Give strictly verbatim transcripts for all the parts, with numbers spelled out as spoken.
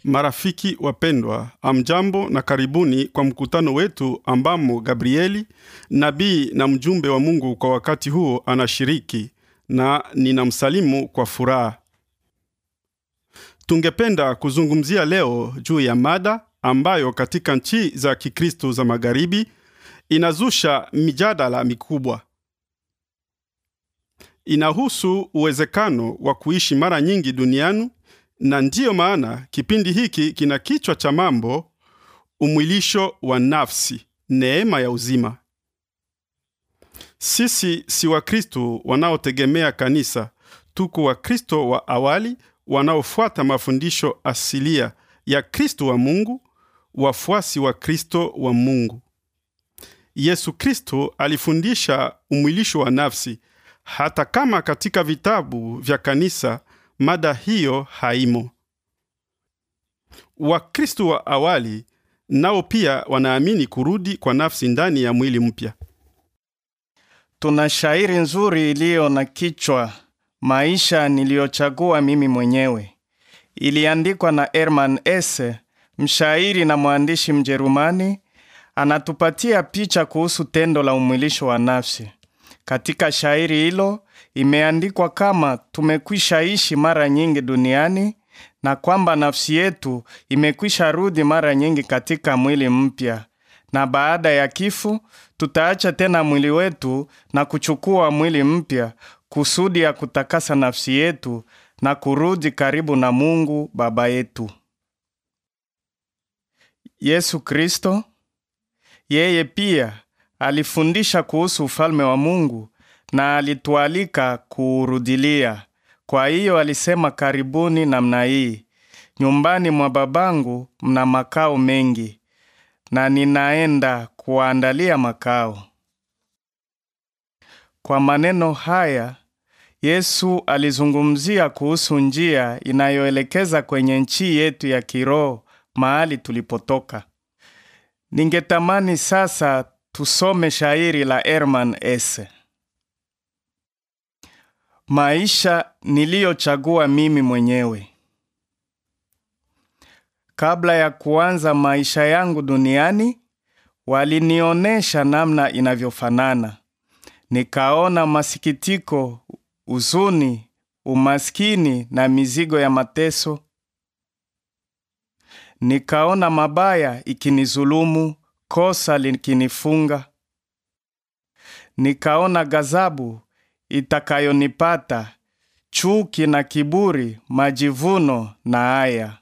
Marafiki wapendwa, amjambo na karibuni kwa mkutano wetu ambamo Gabrieli, nabii na mjumbe wa Mungu kwa wakati huo anashiriki, na ninamsalimu kwa furaha. Tungependa kuzungumzia leo juu ya mada ambayo katika nchi za Kikristo za Magharibi inazusha mijadala mikubwa. Inahusu uwezekano wa kuishi mara nyingi duniani, na ndiyo maana kipindi hiki kina kichwa cha mambo umwilisho wa nafsi, neema ya uzima. Sisi si Wakristo wanaotegemea kanisa, tuko Wakristo wa awali wanaofuata mafundisho asilia ya Kristo wa Mungu, wafuasi wa Kristo wa Mungu. Yesu Kristo alifundisha umwilisho wa nafsi, hata kama katika vitabu vya kanisa mada hiyo haimo. Wakristo wa awali nao pia wanaamini kurudi kwa nafsi ndani ya mwili mpya. Tuna shairi nzuri iliyo na kichwa Maisha niliyochagua mimi mwenyewe. Iliandikwa na Hermann Hesse, mshairi na mwandishi Mjerumani. Anatupatia picha kuhusu tendo la umwilisho wa nafsi. Katika shairi hilo imeandikwa kama tumekwisha ishi mara nyingi duniani na kwamba nafsi yetu imekwisha rudi mara nyingi katika mwili mpya, na baada ya kifo tutaacha tena mwili wetu na kuchukua mwili mpya kusudi ya kutakasa nafsi yetu na kurudi karibu na Mungu Baba yetu. Yesu Kristo, yeye pia alifundisha kuhusu ufalme wa Mungu na alitualika kuurudilia. Kwa hiyo alisema karibuni namna hii: nyumbani mwa Babangu mna makao mengi, na ninaenda kuandalia makao. Kwa maneno haya, Yesu alizungumzia kuhusu njia inayoelekeza kwenye nchi yetu ya kiroho, mahali tulipotoka. Ningetamani sasa tusome shairi la Hermann Hesse. Maisha niliyochagua mimi mwenyewe. Kabla ya kuanza maisha yangu duniani, walinionesha namna inavyofanana. Nikaona masikitiko, huzuni, umaskini na mizigo ya mateso. Nikaona mabaya ikinizulumu, kosa likinifunga. Nikaona ghadhabu itakayonipata, chuki na kiburi, majivuno na haya.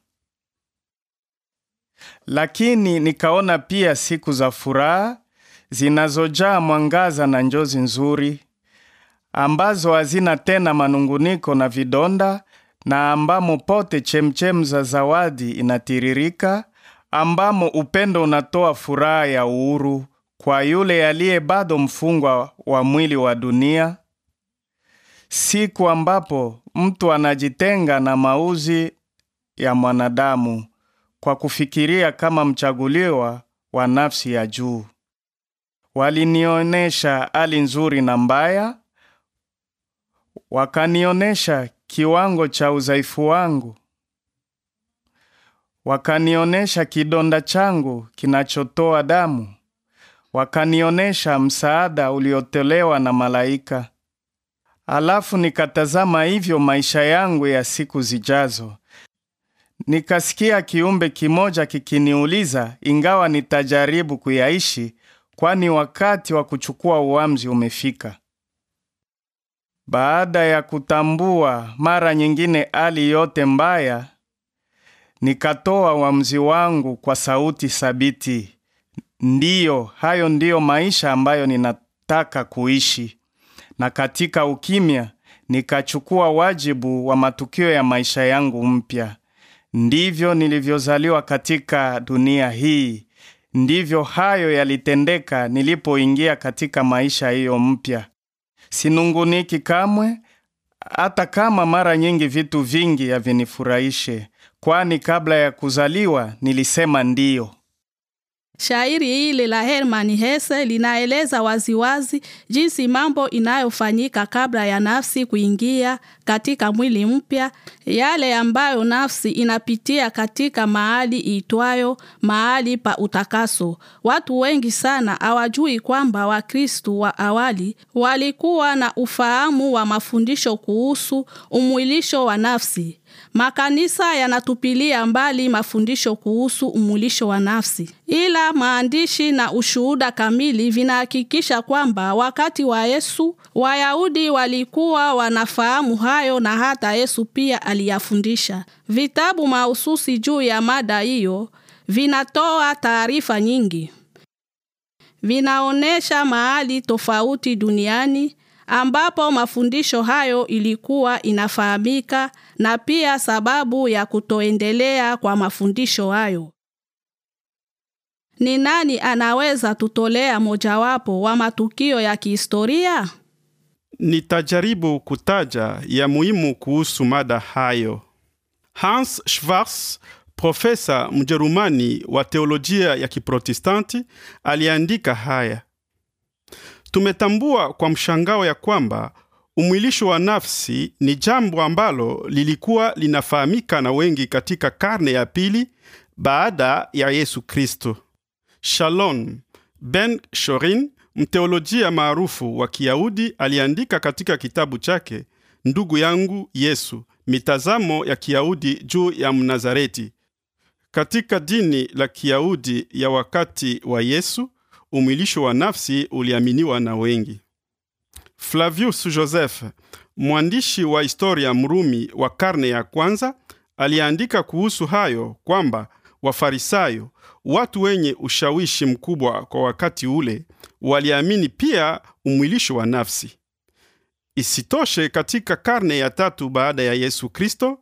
Lakini nikaona pia siku za furaha zinazojaa mwangaza na njozi nzuri, ambazo hazina tena manunguniko na vidonda, na ambamo pote chemchem za zawadi inatiririka, ambamo upendo unatoa furaha ya uhuru kwa yule aliye bado mfungwa wa mwili wa dunia. Siku ambapo mtu anajitenga na mauzi ya mwanadamu kwa kufikiria kama mchaguliwa wa nafsi ya juu. Walinionesha hali nzuri na mbaya, wakanionesha kiwango cha udhaifu wangu, wakanionesha kidonda changu kinachotoa damu, wakanionesha msaada uliotolewa na malaika. Alafu nikatazama hivyo maisha yangu ya siku zijazo. Nikasikia kiumbe kimoja kikiniuliza ingawa nitajaribu kuyaishi, kwani wakati wa kuchukua uamuzi umefika. Baada ya kutambua mara nyingine hali yote mbaya, nikatoa uamuzi wangu kwa sauti thabiti. Ndiyo, hayo ndiyo maisha ambayo ninataka kuishi. Na katika ukimya, nikachukua wajibu wa matukio ya maisha yangu mpya. Ndivyo nilivyozaliwa katika dunia hii. Ndivyo hayo yalitendeka nilipoingia katika maisha hiyo mpya. Sinunguniki kamwe, hata kama mara nyingi vitu vingi havinifurahishe, kwani kabla ya kuzaliwa nilisema ndiyo. Shairi hili la Hermann Hesse linaeleza waziwazi jinsi mambo inayofanyika kabla ya nafsi kuingia katika mwili mpya, yale ambayo nafsi inapitia katika mahali iitwayo mahali pa utakaso. Watu wengi sana hawajui kwamba Wakristo wa awali walikuwa na ufahamu wa mafundisho kuhusu umwilisho wa nafsi. Makanisa yanatupilia mbali mafundisho kuhusu umwilisho wa nafsi. Ila maandishi na ushuhuda kamili vinahakikisha kwamba wakati wa Yesu, Wayahudi walikuwa wanafahamu hayo na hata Yesu pia aliyafundisha. Vitabu mahususi juu ya mada hiyo vinatoa taarifa nyingi. Vinaonesha mahali tofauti duniani ambapo mafundisho hayo ilikuwa inafahamika na pia sababu ya kutoendelea kwa mafundisho hayo. Ni nani anaweza tutolea mojawapo wa matukio ya kihistoria? Nitajaribu kutaja ya muhimu kuhusu mada hayo. Hans Schwarz, profesa Mjerumani wa teolojia ya Kiprotestanti, aliandika haya: tumetambua kwa mshangao ya kwamba umwilisho wa nafsi ni jambo ambalo lilikuwa linafahamika na wengi katika karne ya pili baada ya Yesu Kristo. Shalom Ben Shorin, mteolojia maarufu wa Kiyahudi, aliandika katika kitabu chake Ndugu yangu Yesu, mitazamo ya Kiyahudi juu ya Mnazareti. Katika dini la Kiyahudi ya wakati wa Yesu, umwilisho wa nafsi uliaminiwa na wengi. Flavius Joseph, mwandishi wa historia Mrumi wa karne ya kwanza, aliandika kuhusu hayo kwamba Wafarisayo, watu wenye ushawishi mkubwa kwa wakati ule, waliamini pia umwilisho wa nafsi. Isitoshe, katika karne ya tatu baada ya Yesu Kristo,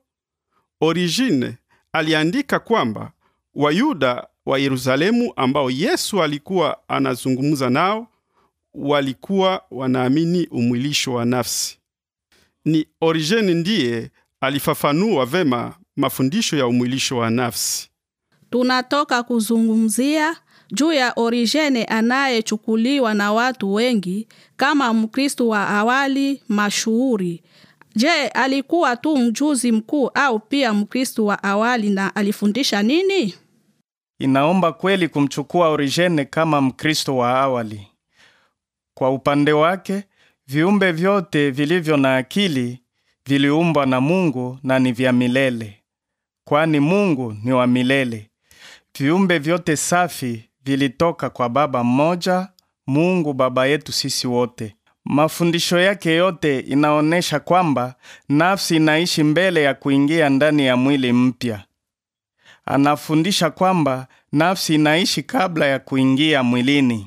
Origene aliandika kwamba Wayuda wa Yerusalemu ambao Yesu alikuwa anazungumza nao walikuwa wanaamini umwilisho wa nafsi. Ni Origene ndiye alifafanua vema mafundisho ya umwilisho wa nafsi. Tunatoka kuzungumzia juu ya Origene anayechukuliwa na watu wengi kama Mkristo wa awali mashuhuri. Je, alikuwa tu mjuzi mkuu au pia Mkristo wa awali na alifundisha nini? Inaomba kweli kumchukua Origene kama Mkristo wa awali. Kwa upande wake, viumbe vyote vilivyo na akili viliumbwa na Mungu na ni vya milele, kwani Mungu ni wa milele. Viumbe vyote safi vilitoka kwa Baba mmoja, Mungu Baba yetu sisi wote. Mafundisho yake yote inaonesha kwamba nafsi inaishi mbele ya kuingia ndani ya mwili mpya. Anafundisha kwamba nafsi inaishi kabla ya kuingia mwilini.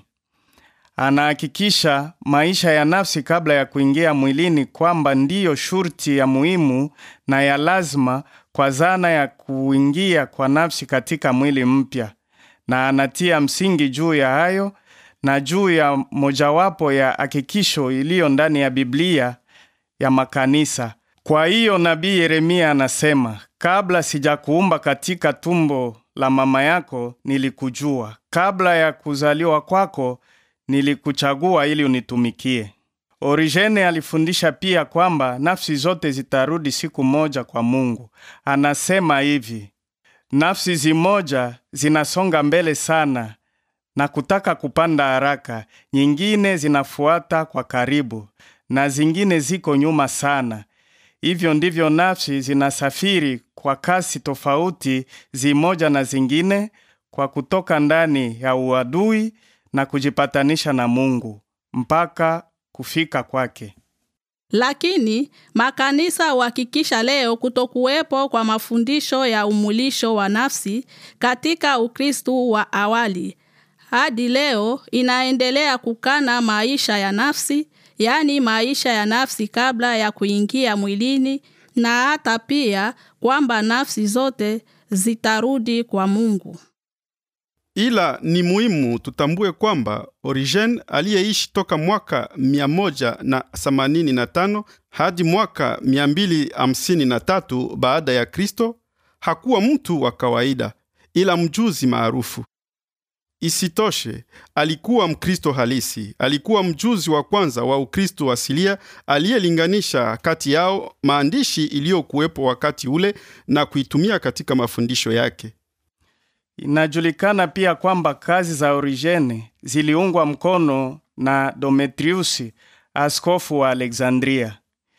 Anahakikisha maisha ya nafsi kabla ya kuingia mwilini kwamba ndiyo shurti ya muhimu na ya lazima kwa zana ya kuingia kwa nafsi katika mwili mpya. Na anatia msingi juu ya hayo na juu ya mojawapo ya hakikisho iliyo ndani ya Biblia ya makanisa. Kwa hiyo nabii Yeremia anasema, kabla sijakuumba katika tumbo la mama yako nilikujua. Kabla ya kuzaliwa kwako nilikuchagua ili unitumikie. Origene alifundisha pia kwamba nafsi zote zitarudi siku moja kwa Mungu. Anasema hivi: nafsi zimoja zinasonga mbele sana na kutaka kupanda haraka, nyingine zinafuata kwa karibu, na zingine ziko nyuma sana. Hivyo ndivyo nafsi zinasafiri kwa kasi tofauti zimoja na zingine, kwa kutoka ndani ya uadui na kujipatanisha na Mungu mpaka kufika kwake. Lakini makanisa huhakikisha leo kutokuwepo kwa mafundisho ya umwilisho wa nafsi katika Ukristo wa awali. Hadi leo inaendelea kukana maisha ya nafsi, yani maisha ya nafsi kabla ya kuingia mwilini, na hata pia kwamba nafsi zote zitarudi kwa Mungu. Ila ni muhimu tutambue kwamba Origene aliyeishi toka mwaka mia moja na themanini na tano hadi mwaka mia mbili hamsini na tatu baada ya Kristo hakuwa mtu wa kawaida, ila mjuzi maarufu. Isitoshe, alikuwa Mkristo halisi. Alikuwa mjuzi wa kwanza wa Ukristo asilia aliyelinganisha kati yao maandishi iliyokuwepo wakati ule na kuitumia katika mafundisho yake. Inajulikana pia kwamba kazi za Origene ziliungwa mkono na Demetrius, askofu wa Alexandria.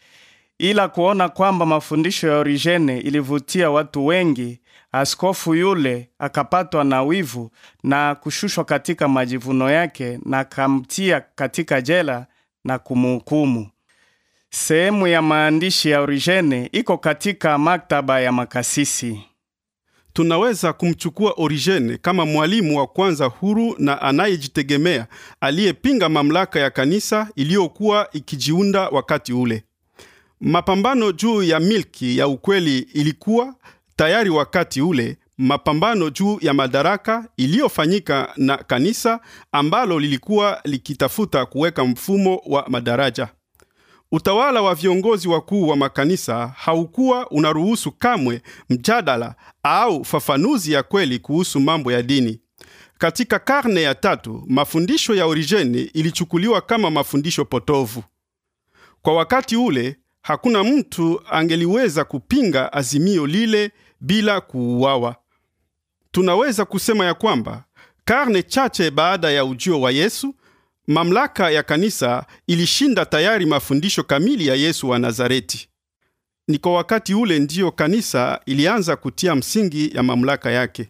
Ila kuona kwamba mafundisho ya Origene ilivutia watu wengi, askofu yule akapatwa na wivu na kushushwa katika majivuno yake na kamtia katika jela na kumhukumu. Sehemu ya maandishi ya Origene iko katika maktaba ya makasisi. Tunaweza kumchukua Origene kama mwalimu wa kwanza huru na anayejitegemea aliyepinga mamlaka ya kanisa iliyokuwa ikijiunda wakati ule. Mapambano juu ya milki ya ukweli ilikuwa tayari wakati ule, mapambano juu ya madaraka iliyofanyika na kanisa ambalo lilikuwa likitafuta kuweka mfumo wa madaraja. Utawala wa viongozi wakuu wa makanisa haukuwa unaruhusu kamwe mjadala au fafanuzi ya kweli kuhusu mambo ya dini. Katika karne ya tatu, mafundisho ya Origene ilichukuliwa kama mafundisho potovu. Kwa wakati ule, hakuna mtu angeliweza kupinga azimio lile bila kuuawa. Tunaweza kusema ya kwamba karne chache baada ya ujio wa Yesu, mamlaka ya kanisa ilishinda tayari mafundisho kamili ya Yesu wa Nazareti. Ni kwa wakati ule ndio kanisa ilianza kutia msingi ya mamlaka yake.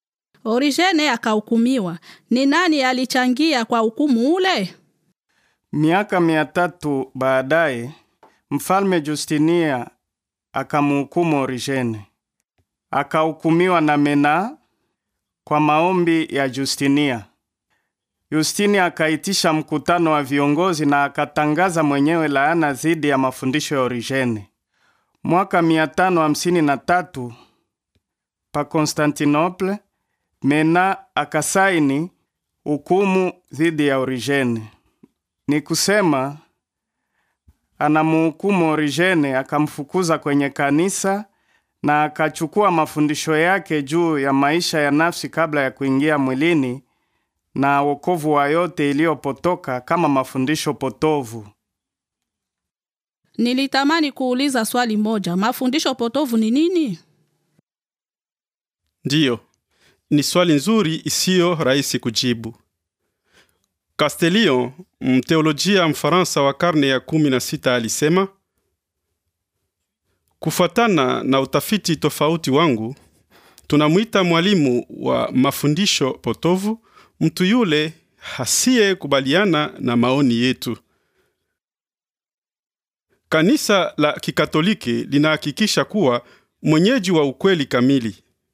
Origene akahukumiwa. Ni nani alichangia kwa hukumu ule? Miaka mia tatu baadaye, Mfalme Justinia akamhukumu Origene. Akahukumiwa na Mena kwa maombi ya Justinia. Justini akaitisha mkutano wa viongozi na akatangaza mwenyewe laana dhidi ya mafundisho ya Origene. Mwaka mia tano hamsini na tatu pa Konstantinople, Mena akasaini hukumu dhidi ya Origene. Ni kusema anamuhukumu Origene, akamfukuza kwenye kanisa na akachukua mafundisho yake juu ya maisha ya nafsi kabla ya kuingia mwilini na wokovu wa yote iliyopotoka kama mafundisho potovu. Nilitamani kuuliza swali moja. Mafundisho potovu ni nini? Ndiyo, ni swali nzuri isiyo rahisi kujibu. Castelion, mteolojia Mfaransa wa karne ya kumi na sita, alisema, kufuatana na utafiti tofauti wangu, tunamuita mwalimu wa mafundisho potovu mtu yule hasiye kubaliana na maoni yetu. Kanisa la Kikatoliki linahakikisha kuwa mwenyeji wa ukweli kamili.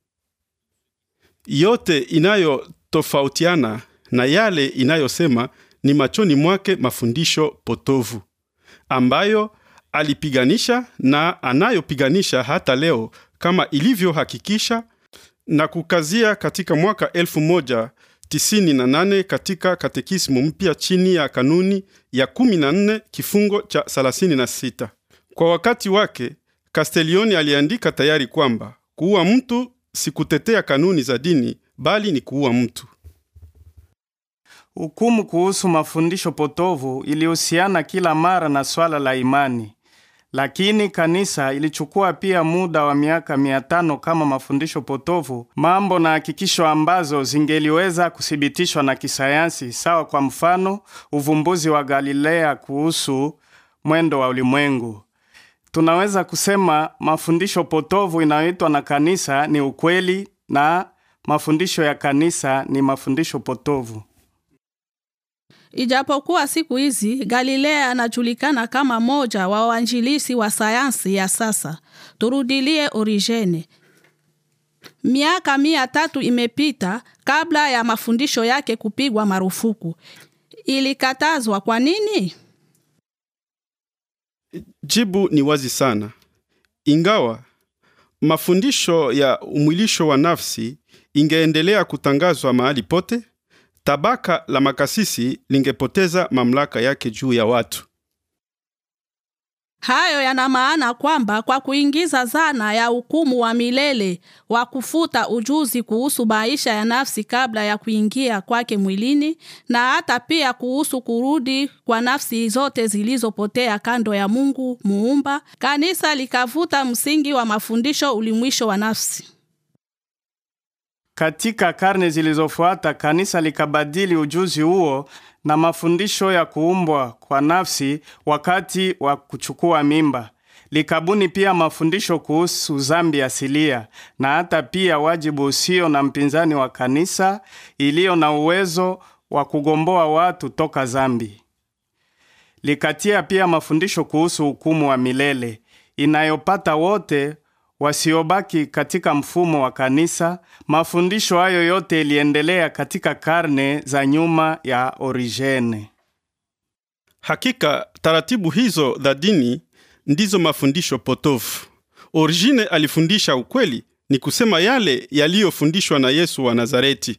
Yote inayotofautiana na yale inayosema ni machoni mwake mafundisho potovu, ambayo alipiganisha na anayopiganisha hata leo, kama ilivyohakikisha na kukazia katika mwaka elfu moja tisini na nane katika katekismu mpya chini ya kanuni ya kumi na nne kifungo cha thelathini na sita. Kwa wakati wake, Castelion aliandika tayari kwamba kuua mtu si kutetea kanuni za dini, bali ni kuua mtu. Hukumu kuhusu mafundisho potovu ilihusiana kila mara na swala la imani. Lakini kanisa ilichukua pia muda wa miaka mia tano kama mafundisho potovu, mambo na hakikisho ambazo zingeliweza kuthibitishwa na kisayansi, sawa kwa mfano uvumbuzi wa Galilea kuhusu mwendo wa ulimwengu. Tunaweza kusema mafundisho potovu inayoitwa na kanisa ni ukweli na mafundisho ya kanisa ni mafundisho potovu. Ijapokuwa siku hizi Galilea anajulikana kama moja wa waanjilisi wa sayansi ya sasa, turudilie Origene. Miaka mia tatu imepita kabla ya mafundisho yake kupigwa marufuku. Ilikatazwa kwa nini? Jibu ni wazi sana. Ingawa mafundisho ya umwilisho wa nafsi ingeendelea kutangazwa mahali pote, tabaka la makasisi lingepoteza mamlaka yake juu ya watu. Hayo yana maana kwamba kwa kuingiza zana ya hukumu wa milele wa kufuta ujuzi kuhusu maisha ya nafsi kabla ya kuingia kwake mwilini, na hata pia kuhusu kurudi kwa nafsi zote zilizopotea kando ya Mungu Muumba, kanisa likavuta msingi wa mafundisho ulimwisho wa nafsi. Katika karne zilizofuata, kanisa likabadili ujuzi huo na mafundisho ya kuumbwa kwa nafsi wakati wa kuchukua mimba. Likabuni pia mafundisho kuhusu dhambi asilia na hata pia wajibu usio na mpinzani wa kanisa iliyo na uwezo wa kugomboa watu toka dhambi. Likatia pia mafundisho kuhusu hukumu wa milele inayopata wote wasiobaki katika mfumo wa kanisa. Mafundisho hayo yote iliendelea katika karne za nyuma ya Origene. Hakika taratibu hizo za dini ndizo mafundisho potofu. Origene alifundisha ukweli, ni kusema yale yaliyofundishwa na Yesu wa Nazareti.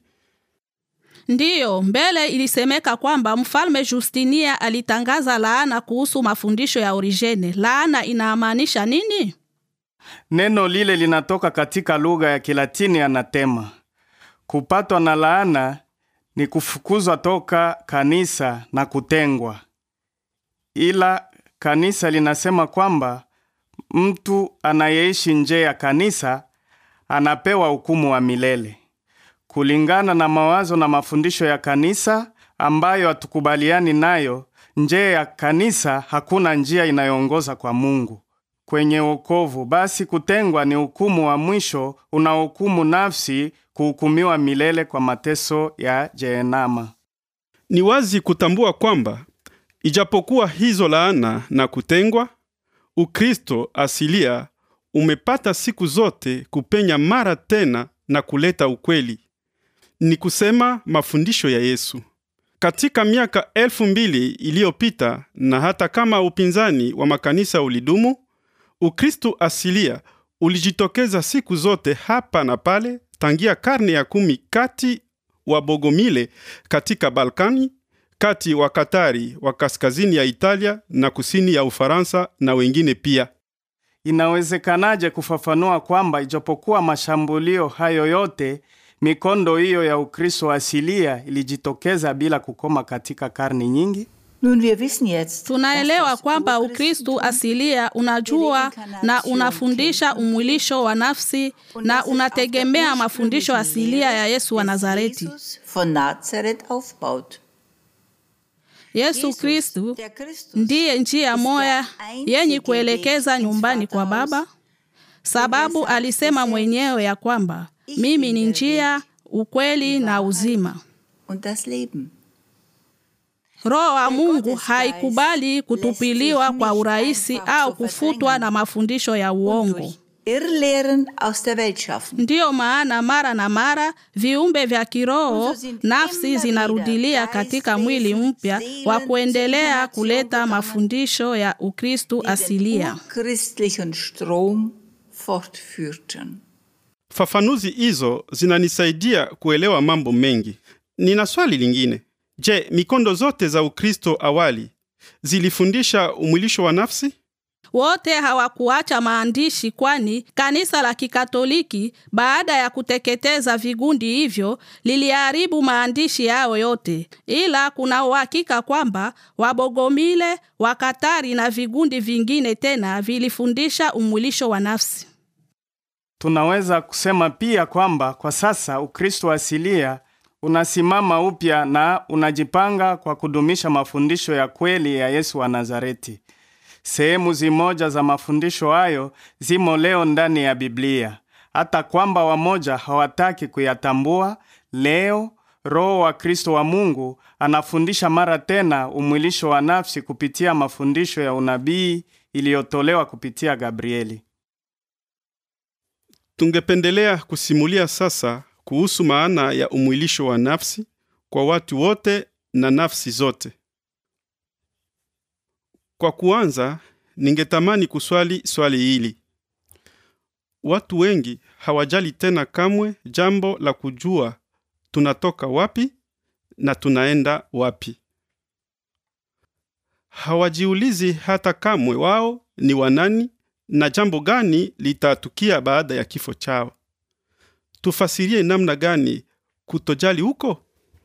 Ndiyo, mbele ilisemeka kwamba mfalme Justinia alitangaza laana kuhusu mafundisho ya Origene. Laana inamaanisha nini? Neno lile linatoka katika lugha ya Kilatini anatema. Kupatwa na laana ni kufukuzwa toka kanisa na kutengwa. Ila kanisa linasema kwamba mtu anayeishi nje ya kanisa anapewa hukumu wa milele. Kulingana na mawazo na mafundisho ya kanisa ambayo hatukubaliani nayo, nje ya kanisa hakuna njia inayoongoza kwa Mungu kwenye wokovu. Basi kutengwa ni hukumu wa mwisho unaohukumu nafsi kuhukumiwa milele kwa mateso ya Jehanamu. Ni wazi kutambua kwamba ijapokuwa hizo laana na kutengwa, Ukristo asilia umepata siku zote kupenya mara tena na kuleta ukweli, ni kusema mafundisho ya Yesu. Katika miaka elfu mbili iliyopita, na hata kama upinzani wa makanisa ulidumu, Ukristo asilia ulijitokeza siku zote hapa na pale tangia karne ya kumi, kati wa Bogomile katika Balkani, kati wa Katari wa kaskazini ya Italia na kusini ya Ufaransa na wengine pia. Inawezekanaje kufafanua kwamba ijapokuwa mashambulio hayo yote, mikondo hiyo ya Ukristo asilia ilijitokeza bila kukoma katika karne nyingi? Tunaelewa kwamba Ukristo asilia unajua na unafundisha umwilisho wa nafsi na unategemea mafundisho asilia ya Yesu wa Nazareti. Yesu Kristo ndiye njia moja yenye kuelekeza nyumbani kwa Baba, sababu alisema mwenyewe ya kwamba mimi ni njia, ukweli na uzima. Roho wa Mungu haikubali kutupiliwa kwa urahisi au kufutwa na mafundisho ya uongo. Ndiyo maana mara na mara viumbe vya kiroho nafsi zinarudilia katika mwili mpya wa kuendelea kuleta mafundisho ya Ukristo asilia. Fafanuzi hizo zinanisaidia kuelewa mambo mengi. Nina swali lingine. Je, mikondo zote za Ukristo awali zilifundisha umwilisho wa nafsi? Wote hawakuacha maandishi, kwani kanisa la Kikatoliki baada ya kuteketeza vigundi hivyo liliharibu maandishi yao yote. Ila kuna uhakika kwamba Wabogomile, Wakatari na vigundi vingine tena vilifundisha umwilisho wa nafsi. Tunaweza kusema pia kwamba kwa sasa Ukristo asilia unasimama upya na unajipanga kwa kudumisha mafundisho ya kweli ya Yesu wa Nazareti. Sehemu zimoja za mafundisho hayo zimo leo ndani ya Biblia, hata kwamba wamoja hawataki kuyatambua. Leo Roho wa Kristo wa Mungu anafundisha mara tena umwilisho wa nafsi kupitia mafundisho ya unabii iliyotolewa kupitia Gabrieli. Tungependelea kusimulia sasa kuhusu maana ya umwilisho wa nafsi kwa watu wote na nafsi zote. Kwa kuanza, ningetamani kuswali swali hili. Watu wengi hawajali tena kamwe jambo la kujua tunatoka wapi na tunaenda wapi. Hawajiulizi hata kamwe wao ni wanani na jambo gani litatukia baada ya kifo chao. Tufasirie namna gani kutojali huko?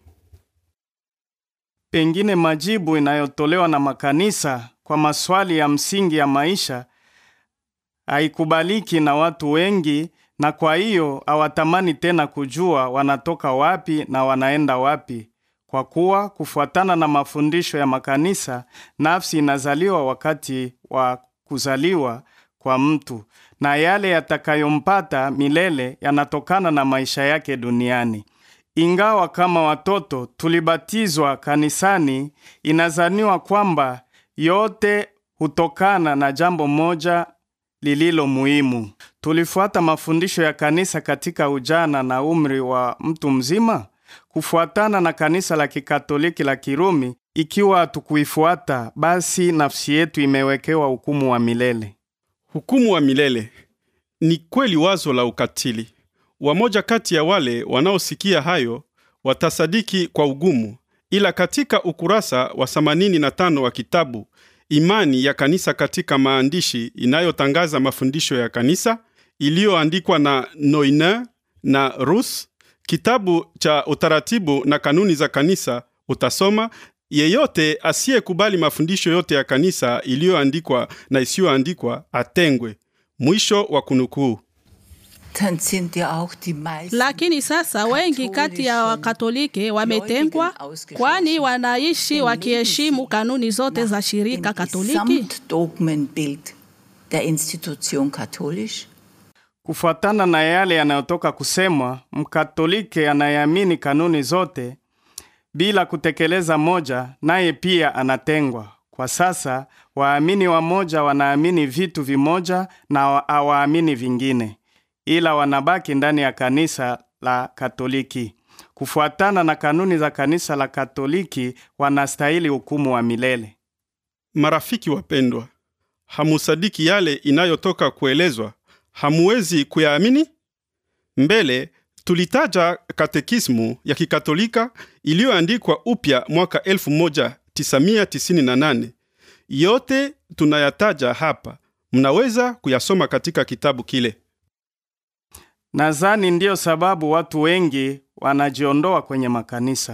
Pengine majibu inayotolewa na makanisa kwa maswali ya msingi ya maisha haikubaliki na watu wengi, na kwa hiyo hawatamani tena kujua wanatoka wapi na wanaenda wapi. Kwa kuwa kufuatana na mafundisho ya makanisa, nafsi inazaliwa wakati wa kuzaliwa kwa mtu, na yale yatakayompata milele yanatokana na maisha yake duniani. Ingawa kama watoto tulibatizwa kanisani, inazaniwa kwamba yote hutokana na jambo moja lililo muhimu. Tulifuata mafundisho ya kanisa katika ujana na umri wa mtu mzima. Kufuatana na kanisa la Kikatoliki la Kirumi, ikiwa tukuifuata, basi nafsi yetu imewekewa hukumu wa milele. Hukumu wa milele ni kweli wazo la ukatili. Wamoja kati ya wale wanaosikia hayo watasadiki kwa ugumu, ila katika ukurasa wa themanini na tano wa kitabu Imani ya Kanisa katika maandishi inayotangaza mafundisho ya kanisa, iliyoandikwa na Noiner na Rus, kitabu cha utaratibu na kanuni za kanisa, utasoma, yeyote asiyekubali mafundisho yote ya kanisa iliyoandikwa na isiyoandikwa atengwe. Mwisho wa kunukuu. Lakini sasa wengi kati ya Wakatoliki wametengwa, kwani wanaishi wakiheshimu kanuni zote za shirika Katoliki. Kufuatana na yale yanayotoka kusemwa, Mkatoliki anayeamini kanuni zote bila kutekeleza moja, naye pia anatengwa. Kwa sasa waamini wamoja wanaamini vitu vimoja na hawaamini vingine, ila wanabaki ndani ya kanisa la Katoliki. Kufuatana na kanuni za kanisa la Katoliki, wanastahili hukumu wa milele. Marafiki wapendwa, hamusadiki yale inayotoka kuelezwa? Hamuwezi kuyaamini? Mbele tulitaja katekismu ya Kikatolika iliyoandikwa upya mwaka elfu moja tisa tisini na nane. Yote tunayataja hapa, mnaweza kuyasoma katika kitabu kile. Nadhani ndiyo sababu watu wengi wanajiondoa kwenye makanisa.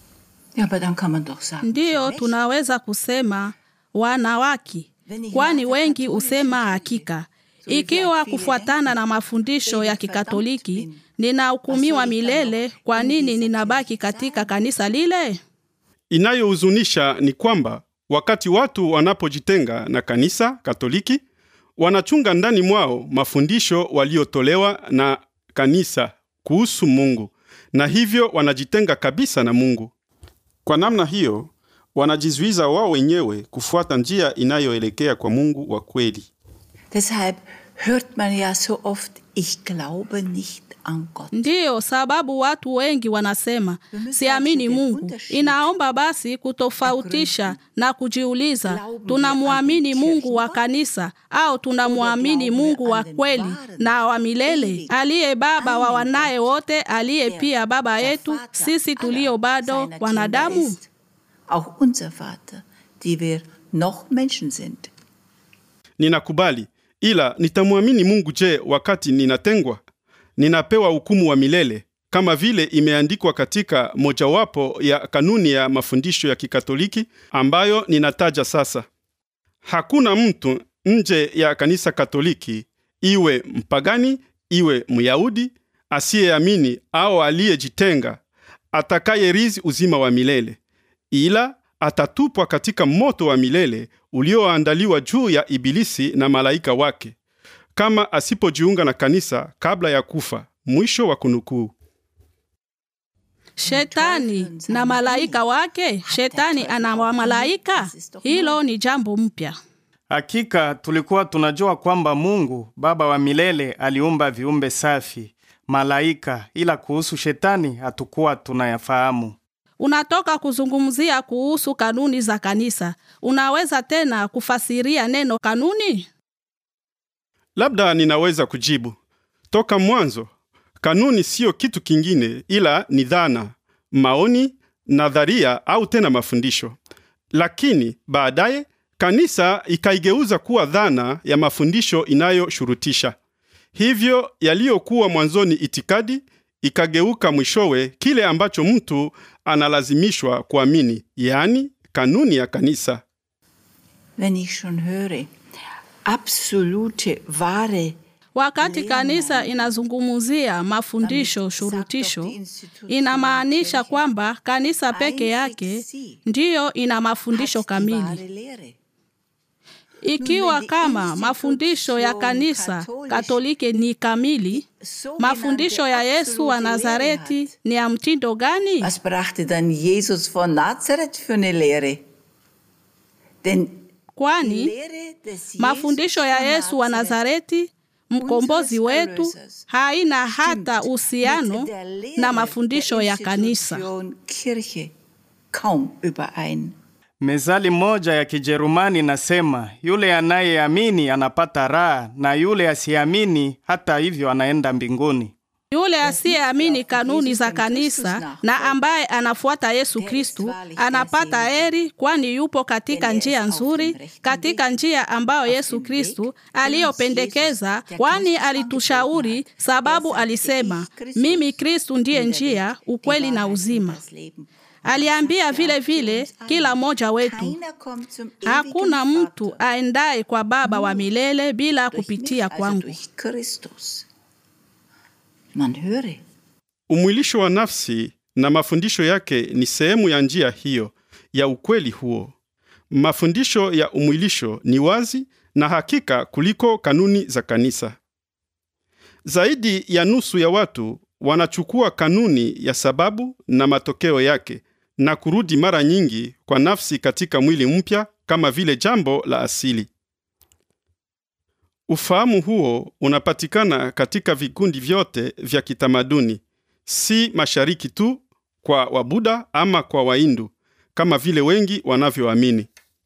Ndiyo tunaweza kusema wanawaki, kwani wengi usema hakika. Ikiwa kufuatana na mafundisho ya Kikatoliki ninahukumiwa milele, kwa nini ninabaki katika kanisa lile? Inayohuzunisha ni kwamba wakati watu wanapojitenga na kanisa Katoliki, wanachunga ndani mwao mafundisho waliotolewa na kanisa kuhusu Mungu, na hivyo wanajitenga kabisa na Mungu. Kwa namna hiyo, wanajizuiza wao wenyewe kufuata njia inayoelekea kwa Mungu wa kweli. Deshalb hört man ja so oft, ich glaube nicht an Gott. Ndiyo sababu watu wengi wanasema siamini Mungu. Inaomba basi kutofautisha na kujiuliza, tunamwamini Mungu wa kanisa au tunamwamini Mungu wa kweli na wa milele, aliye baba wa wanaye wote, aliye pia baba yetu sisi tulio bado wanadamu? Auch unser Vater, die wir noch Menschen sind. Ninakubali, ila nitamwamini Mungu je wakati ninatengwa? Ninapewa hukumu wa milele, kama vile imeandikwa katika mojawapo ya kanuni ya mafundisho ya Kikatoliki ambayo ninataja sasa. Hakuna mtu nje ya kanisa Katoliki, iwe mpagani, iwe Myahudi, asiyeamini au aliyejitenga, atakayerithi uzima wa milele, ila atatupwa katika moto wa milele ulioandaliwa juu ya Ibilisi na malaika wake, kama asipojiunga na kanisa kabla ya kufa. Mwisho wa kunukuu. Shetani na malaika wake? Shetani ana wa malaika? Hilo ni jambo mpya. Hakika tulikuwa tunajua kwamba Mungu Baba wa milele aliumba viumbe safi, malaika, ila kuhusu shetani hatukuwa tunayafahamu. Unatoka kuzungumzia kuhusu kanuni za kanisa. Unaweza tena kufasiria neno kanuni? Labda ninaweza kujibu. Toka mwanzo, kanuni sio kitu kingine ila ni dhana, maoni, nadharia au tena mafundisho. Lakini baadaye Kanisa ikaigeuza kuwa dhana ya mafundisho inayoshurutisha. Hivyo yaliyokuwa mwanzoni itikadi ikageuka mwishowe kile ambacho mtu analazimishwa kuamini, yani kanuni ya kanisa. Wenn ich schon höre, absolute wahre. Wakati kanisa inazungumzia mafundisho shurutisho, inamaanisha kwamba kanisa peke yake ndiyo ina mafundisho kamili. Ikiwa kama mafundisho ya kanisa Katoliki ni kamili, mafundisho ya Yesu wa Nazareti ni ya mtindo gani? Was brachte dann Jesus von Nazareth für eine Lehre? Denn Kwani mafundisho ya Yesu wa Nazareti, mkombozi wetu, haina hata uhusiano na mafundisho ya kanisa. Kirche kaum überein. Mezali moja ya Kijerumani nasema, yule anayeamini anapata raha na yule asiamini hata hivyo anaenda mbinguni. Yule asiyeamini kanuni za kanisa na ambaye anafuata Yesu Kristu anapata heri, kwani yupo katika njia nzuri, katika njia ambayo Yesu Kristu aliyopendekeza, kwani alitushauri, sababu alisema, mimi Kristu ndiye njia, ukweli na uzima. Aliambia vile vile kila mmoja wetu, hakuna mtu aendaye kwa Baba wa milele bila kupitia kwangu. Umwilisho wa nafsi na mafundisho yake ni sehemu ya njia hiyo ya ukweli huo. Mafundisho ya umwilisho ni wazi na hakika kuliko kanuni za kanisa. Zaidi ya nusu ya watu wanachukua kanuni ya sababu na matokeo yake na kurudi mara nyingi kwa nafsi katika mwili mpya kama vile jambo la asili. Ufahamu huo unapatikana katika vikundi vyote vya kitamaduni, si mashariki tu kwa Wabuda ama kwa Wahindu kama vile wengi wanavyoamini.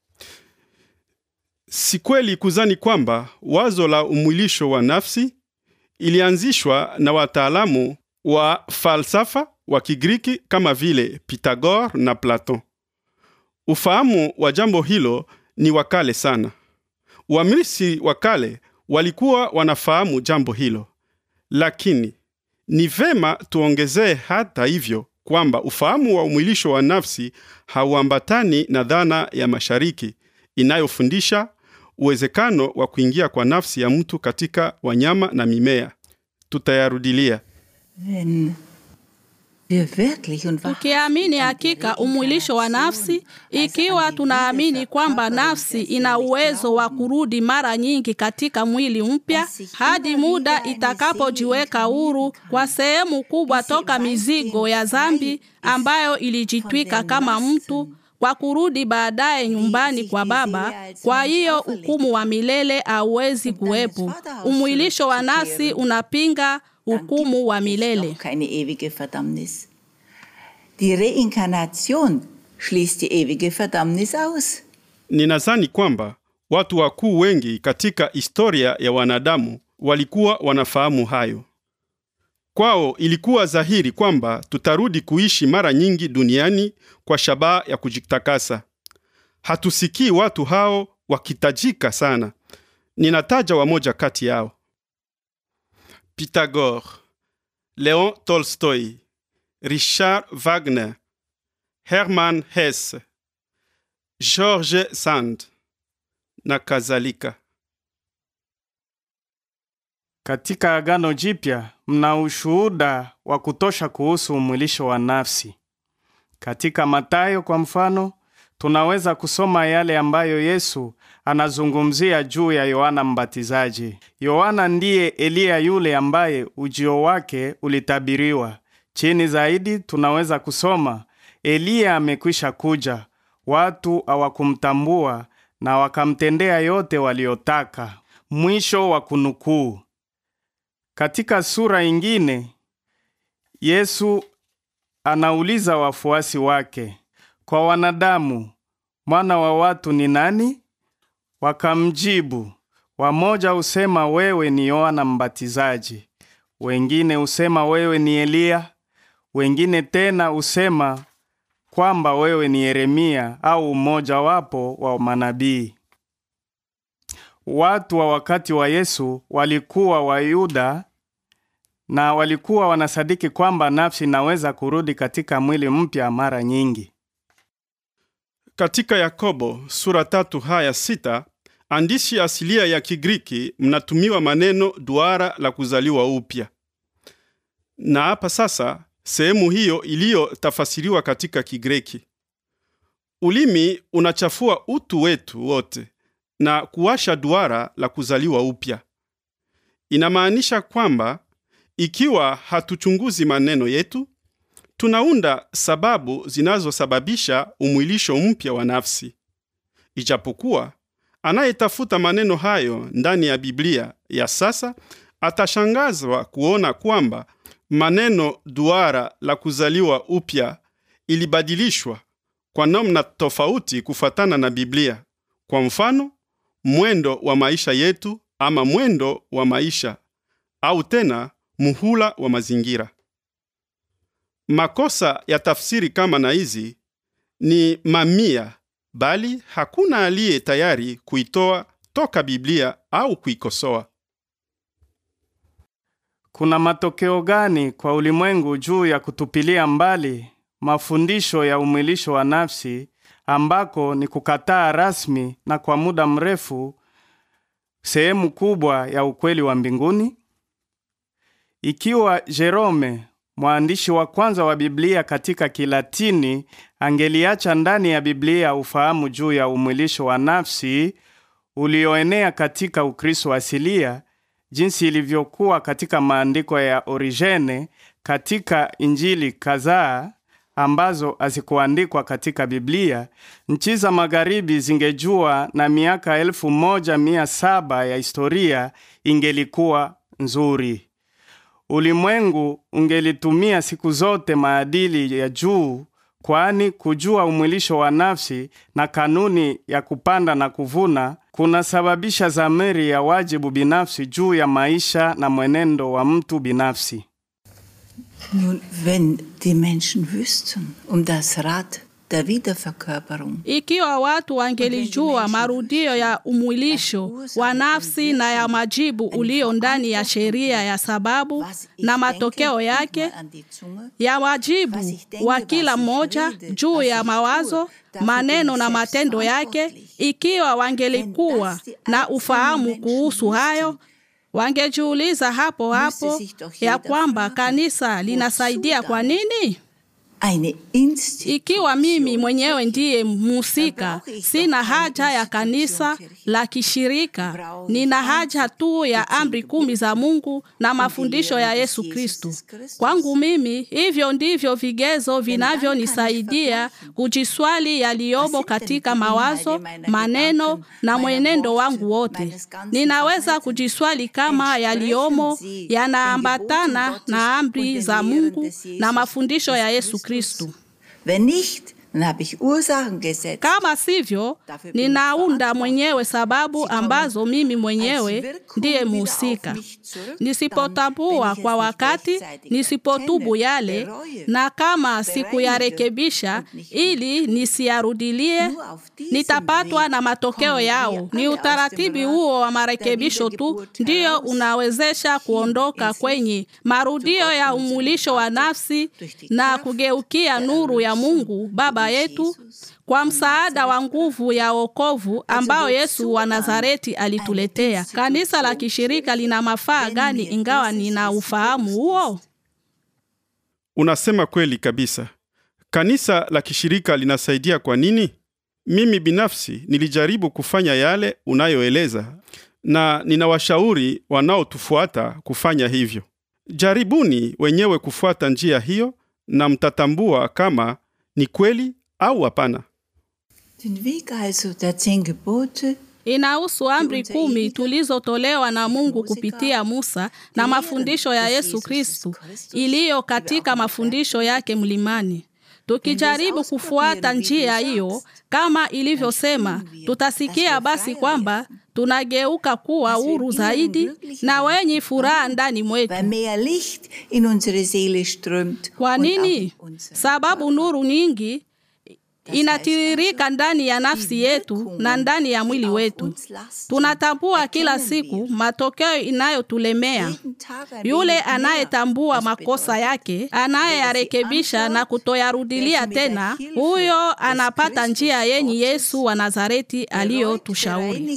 Si kweli kuzani kwamba wazo la umwilisho wa nafsi ilianzishwa na wataalamu wa falsafa wa Kigiriki kama vile Pythagore na Platon. Ufahamu wa jambo hilo ni wakale sana. Wamisri wakale walikuwa wanafahamu jambo hilo. Lakini ni vema tuongezee hata hivyo kwamba ufahamu wa umwilisho wa nafsi hauambatani na dhana ya mashariki inayofundisha uwezekano wa kuingia kwa nafsi ya mtu katika wanyama na mimea. Tutayarudilia. Tukiamini hakika umwilisho wa nafsi, ikiwa tunaamini kwamba nafsi ina uwezo wa kurudi mara nyingi katika mwili mpya hadi muda itakapojiweka huru kwa sehemu kubwa toka mizigo ya dhambi ambayo ilijitwika kama mtu, kwa kurudi baadaye nyumbani kwa Baba, kwa hiyo hukumu wa milele hauwezi kuwepo. Umwilisho wa nafsi unapinga hukumu wa milele. Keine ewige Verdammnis. Die Reinkarnation schließt die ewige Verdammnis aus. Ninadhani kwamba watu wakuu wengi katika historia ya wanadamu walikuwa wanafahamu hayo. Kwao ilikuwa dhahiri kwamba tutarudi kuishi mara nyingi duniani kwa shabaha ya kujitakasa. Hatusikii watu hao wakitajika sana. Ninataja wamoja kati yao: Pythagore, Leon Tolstoy, Richard Wagner, Hermann Hesse, George Sand na kadhalika. Katika Agano Jipya mna ushuhuda wa kutosha kuhusu umwilisho wa nafsi. Katika Mathayo kwa mfano, tunaweza kusoma yale ambayo Yesu anazungumzia juu ya Yohana Mbatizaji. Yohana ndiye Eliya yule ambaye ujio wake ulitabiriwa. Chini zaidi tunaweza kusoma, Eliya amekwisha kuja, watu hawakumtambua na wakamtendea yote waliotaka. Mwisho wa kunukuu. Katika sura ingine, Yesu anauliza wafuasi wake, kwa wanadamu, mwana wa watu ni nani? Wakamjibu, wamoja usema wewe ni Yohana Mbatizaji, wengine usema wewe ni Eliya, wengine tena usema kwamba wewe ni Yeremia au mmoja wapo wa manabii. Watu wa wakati wa Yesu walikuwa Wayuda na walikuwa wanasadiki kwamba nafsi inaweza kurudi katika mwili mpya mara nyingi. Katika Yakobo sura tatu haya sita, andishi asilia ya Kigiriki mnatumiwa maneno duara la kuzaliwa upya. Na hapa sasa sehemu hiyo iliyo tafasiriwa katika Kigiriki. Ulimi unachafua utu wetu wote na kuwasha duara la kuzaliwa upya. Inamaanisha kwamba ikiwa hatuchunguzi maneno yetu, tunaunda sababu zinazosababisha umwilisho mpya wa nafsi. Ijapokuwa anayetafuta maneno hayo ndani ya Biblia ya sasa atashangazwa kuona kwamba maneno duara la kuzaliwa upya ilibadilishwa kwa namna tofauti kufatana na Biblia. Kwa mfano, mwendo wa maisha yetu ama mwendo wa maisha, au tena muhula wa mazingira. Makosa ya tafsiri kama na hizi ni mamia, bali hakuna aliye tayari kuitoa toka Biblia au kuikosoa. Kuna matokeo gani kwa ulimwengu juu ya kutupilia mbali mafundisho ya umwilisho wa nafsi, ambako ni kukataa rasmi na kwa muda mrefu sehemu kubwa ya ukweli wa mbinguni? Ikiwa Jerome, mwandishi wa kwanza wa Biblia katika Kilatini, angeliacha ndani ya Biblia ufahamu juu ya umwilisho wa nafsi ulioenea katika Ukristo asilia, jinsi ilivyokuwa katika maandiko ya Origene, katika Injili kadhaa ambazo hazikuandikwa katika Biblia, nchi za magharibi zingejua na miaka elfu moja mia saba ya historia ingelikuwa nzuri. Ulimwengu ungelitumia siku zote maadili ya juu, kwani kujua umwilisho wa nafsi na kanuni ya kupanda na kuvuna kunasababisha dhamiri ya wajibu binafsi juu ya maisha na mwenendo wa mtu binafsi. Nun, wenn die Menschen wüssten um das Rad der Wiederverkörperung, ikiwa watu wangelijua marudio ya umwilisho wa nafsi na ya majibu ulio ndani ya sheria ya sababu na matokeo yake, ya wajibu wa kila mmoja juu ya mawazo, maneno na matendo yake, ikiwa wangelikuwa na ufahamu kuhusu hayo, wangejiuliza hapo hapo ya kwamba kanisa linasaidia kwa nini? Ikiwa mimi mwenyewe ndiye mhusika, sina haja ya kanisa la kishirika. Nina haja tu ya amri kumi za Mungu na mafundisho ya Yesu Kristo. Kwangu mimi, hivyo ndivyo vigezo vinavyonisaidia kujiswali yaliyomo katika mawazo, maneno na mwenendo wangu wote. Ninaweza kujiswali kama yaliyomo yanaambatana na amri za Mungu na mafundisho ya Yesu Kristo. Wenn nicht, dann habe ich Ursachen gesetzt. Kama sivyo, ninaunda mwenyewe sababu ambazo mimi mwenyewe ndiye mhusika. Nisipotambua kwa wakati, nisipotubu yale, na kama sikuyarekebisha ili nisiyarudilie, nitapatwa na matokeo yao. Ni utaratibu huo wa marekebisho tu ndio unawezesha kuondoka kwenye marudio ya umwilisho wa nafsi na kugeukia nuru ya Mungu Baba yetu kwa msaada wa nguvu ya wokovu ambao Yesu wa Nazareti alituletea. Kanisa la kishirika lina mafaa gani ingawa nina ufahamu huo? Unasema kweli kabisa. Kanisa la kishirika linasaidia kwa nini? Mimi binafsi nilijaribu kufanya yale unayoeleza, na ninawashauri wanaotufuata kufanya hivyo. Jaribuni wenyewe kufuata njia hiyo na mtatambua kama ni kweli au hapana. Den Weg also der zehn Gebote inahusu amri kumi tulizotolewa na Mungu kupitia Musa na mafundisho ya Yesu Kristo iliyo katika mafundisho yake mlimani. Tukijaribu kufuata njia hiyo kama ilivyosema, tutasikia basi kwamba tunageuka kuwa huru zaidi na wenye furaha ndani mwetu. Kwa nini? Sababu nuru nyingi inatiririka ndani ya nafsi yetu na ndani ya mwili wetu. Tunatambua kila siku matokeo inayotulemea. Yule anayetambua makosa yake, anayeyarekebisha na kutoyarudilia tena, huyo anapata njia yenye Yesu wa Nazareti aliyotushauri.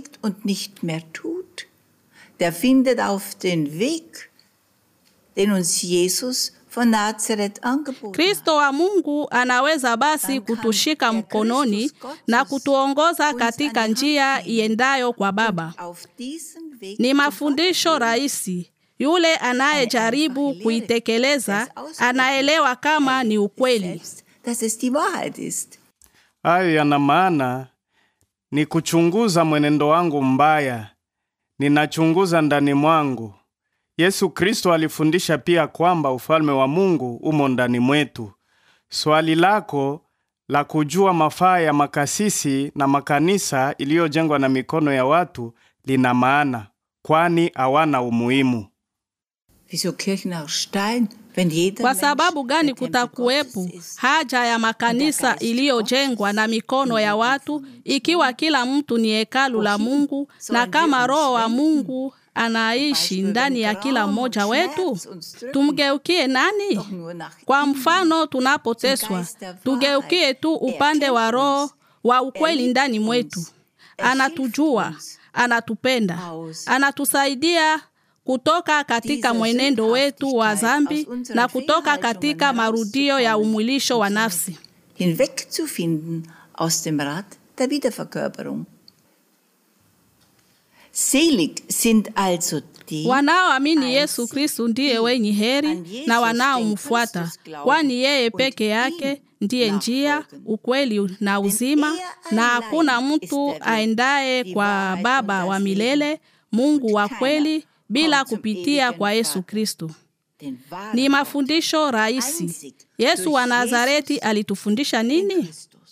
Der findet auf den Weg, den uns Jesus von Nazareth angeboten. Kristo wa Mungu anaweza basi kutushika mkononi na kutuongoza katika njia iendayo kwa Baba. Ni mafundisho rahisi. Yule anayejaribu kuitekeleza anaelewa kama ni ukweli. Dass es die Wahrheit ist. Hayo yana maana ni kuchunguza mwenendo wangu mbaya. Ninachunguza ndani mwangu. Yesu Kristo alifundisha pia kwamba ufalme wa Mungu umo ndani mwetu. Swali lako la kujua mafaa ya makasisi na makanisa iliyojengwa na mikono ya watu lina maana, kwani hawana umuhimu. Wieso Kirchen aus Stein, wenn jeder Kwa sababu gani kutakuwepo haja ya makanisa iliyojengwa na mikono ya watu ikiwa kila mtu ni hekalu la Mungu na kama Roho wa Mungu anaishi ndani ya kila mmoja wetu? Tumgeukie nani? Kwa mfano, tunapoteswa, tugeukie tu upande wa Roho wa ukweli ndani mwetu. Anatujua, anatupenda, anatusaidia kutoka katika mwenendo wetu wa dhambi na kutoka katika marudio ya umwilisho wa nafsi. Hinweg zu finden aus dem Rad der Wiederverkörperung. Selig sind also die wanaoamini Yesu Kristo ndiye wenye heri na wanaomfuata, kwani yeye peke yake ndiye njia, ukweli na uzima, na hakuna mtu aendaye kwa Baba wa milele, Mungu wa kweli, bila kupitia kwa Yesu Kristo. Ni mafundisho rahisi. Yesu wa Nazareti alitufundisha nini?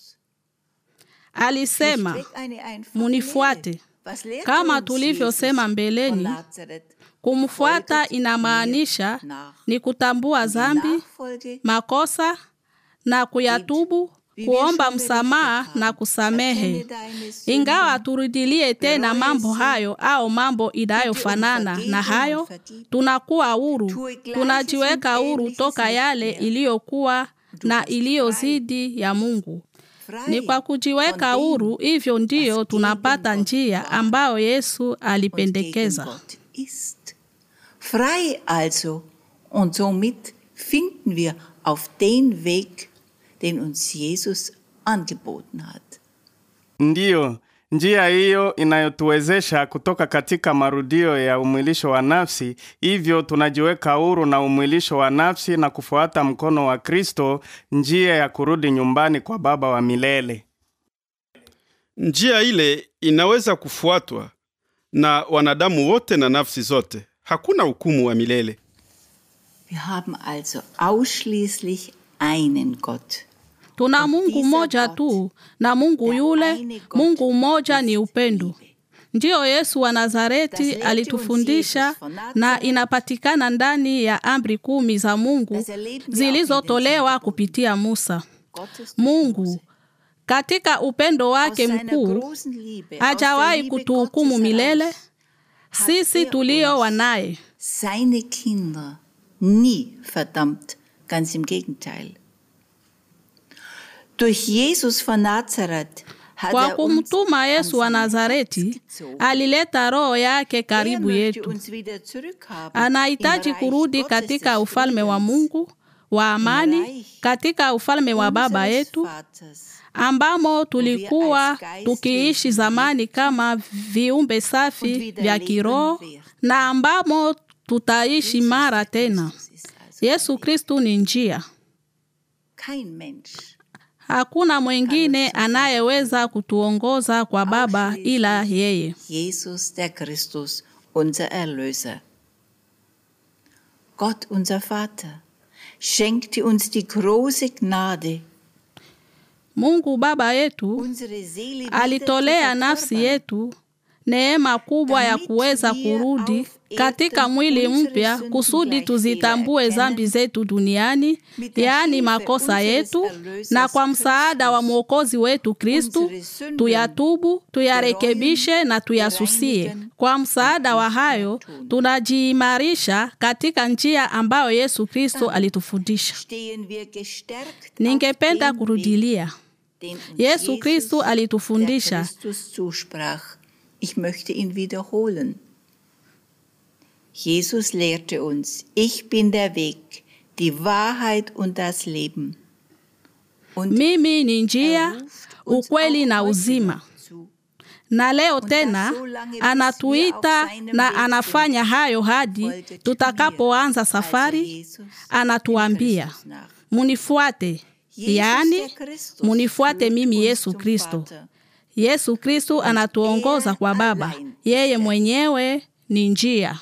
Alisema, munifuate. Kama tulivyosema mbeleni, kumfuata inamaanisha ni kutambua dhambi, makosa na kuyatubu, kuomba msamaha na kusamehe. Ingawa turudilie tena mambo hayo au mambo inayofanana na hayo, tunakuwa huru, tunajiweka huru toka yale iliyokuwa na iliyozidi ya Mungu. Ni kwa kujiweka huru hivyo ndio tunapata njia ambayo Yesu alipendekeza. Frei also, und somit finden wir auf den Weg, den uns Jesus angeboten hat. Ndiyo, njia hiyo inayotuwezesha kutoka katika marudio ya umwilisho wa nafsi, hivyo tunajiweka huru na umwilisho wa nafsi na kufuata mkono wa Kristo, njia ya kurudi nyumbani kwa Baba wa milele. Njia ile inaweza kufuatwa na wanadamu wote na nafsi zote. Hakuna hukumu wa milele. Wir haben also ausschließlich einen Gott. Tuna Mungu mmoja tu, na Mungu yule, Mungu mmoja ni upendo. Ndiyo Yesu wa Nazareti alitufundisha na inapatikana ndani ya amri kumi za Mungu zilizotolewa kupitia Musa. Mungu katika upendo wake mkuu hajawahi kutuhukumu milele sisi tulio wanaye. Seine Kinder nie verdammt, ganz im Gegenteil. Durch Jesus von Nazareth Kwa kumtuma Yesu wa Nazareti, alileta Roho yake karibu yetu. Anahitaji kurudi katika ufalme wa Mungu, wa amani, katika ufalme wa Baba yetu, ambamo tulikuwa tukiishi zamani kama viumbe safi vya kiroho, na ambamo tutaishi mara tena. Yesu Kristo ni njia. Hakuna mwingine anayeweza kutuongoza kwa Baba ila yeye. Jesus der Christus, unser Erlöser. Gott, unser Vater, schenkt uns die große Gnade. Mungu Baba yetu alitolea nafsi yetu neema kubwa ya kuweza kurudi katika mwili mpya kusudi tuzitambue dhambi zetu duniani, yaani makosa yetu, na kwa msaada wa Mwokozi wetu Kristu tuyatubu, tuyarekebishe na tuyasusie. Kwa msaada wa hayo tunajiimarisha katika njia ambayo Yesu Kristo alitufundisha. Ningependa kurudilia. Yesu Kristo alitufundisha. Ich möchte ihn wiederholen. Jesus lehrte uns, ich bin der Weg, die Wahrheit und das Leben. Und mimi ni njia, ukweli na uzima. Na leo tena anatuita na anafanya hayo hadi tutakapoanza safari. Anatuambia, munifuate, yaani munifuate mimi Yesu Kristo. Yesu Kristo anatuongoza kwa Baba. Yeye mwenyewe ni njia.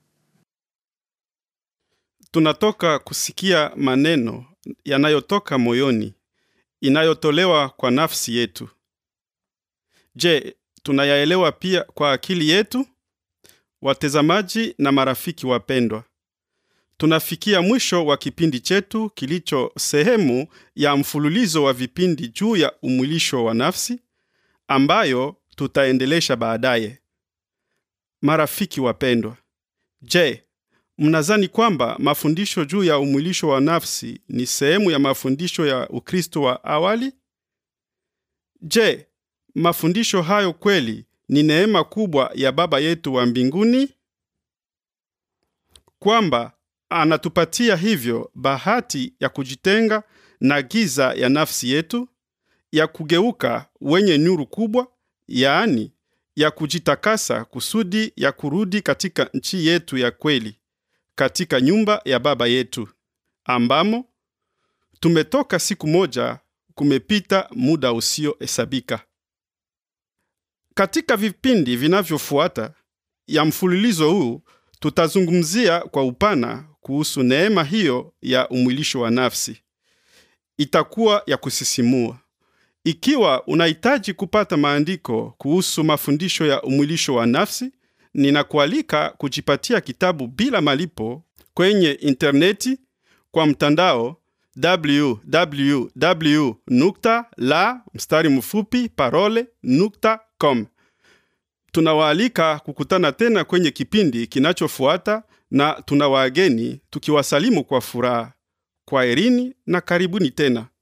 Tunatoka kusikia maneno yanayotoka moyoni, inayotolewa kwa nafsi yetu. Je, tunayaelewa pia kwa akili yetu? Watazamaji na marafiki wapendwa, tunafikia mwisho wa kipindi chetu kilicho sehemu ya mfululizo wa vipindi juu ya umwilisho wa nafsi, ambayo tutaendelesha baadaye. Marafiki wapendwa, je, mnadhani kwamba mafundisho juu ya umwilisho wa nafsi ni sehemu ya mafundisho ya Ukristo wa awali? Je, mafundisho hayo kweli ni neema kubwa ya Baba yetu wa mbinguni? Kwamba anatupatia hivyo bahati ya kujitenga na giza ya nafsi yetu, ya kugeuka wenye nuru kubwa, yaani ya kujitakasa kusudi ya kurudi katika nchi yetu ya kweli, katika nyumba ya Baba yetu, ambamo tumetoka siku moja kumepita muda usio hesabika. Katika vipindi vinavyofuata ya mfululizo huu tutazungumzia kwa upana kuhusu neema hiyo ya umwilisho wa nafsi. Itakuwa ya kusisimua. Ikiwa unahitaji kupata maandiko kuhusu mafundisho ya umwilisho wa nafsi, ninakualika kujipatia kitabu bila malipo kwenye interneti kwa mtandao w w w nukta la mstari mfupi parole nukta com. Tunawaalika kukutana tena kwenye kipindi kinachofuata, na tunawageni tukiwasalimu kwa furaha. Kwaherini na karibuni tena.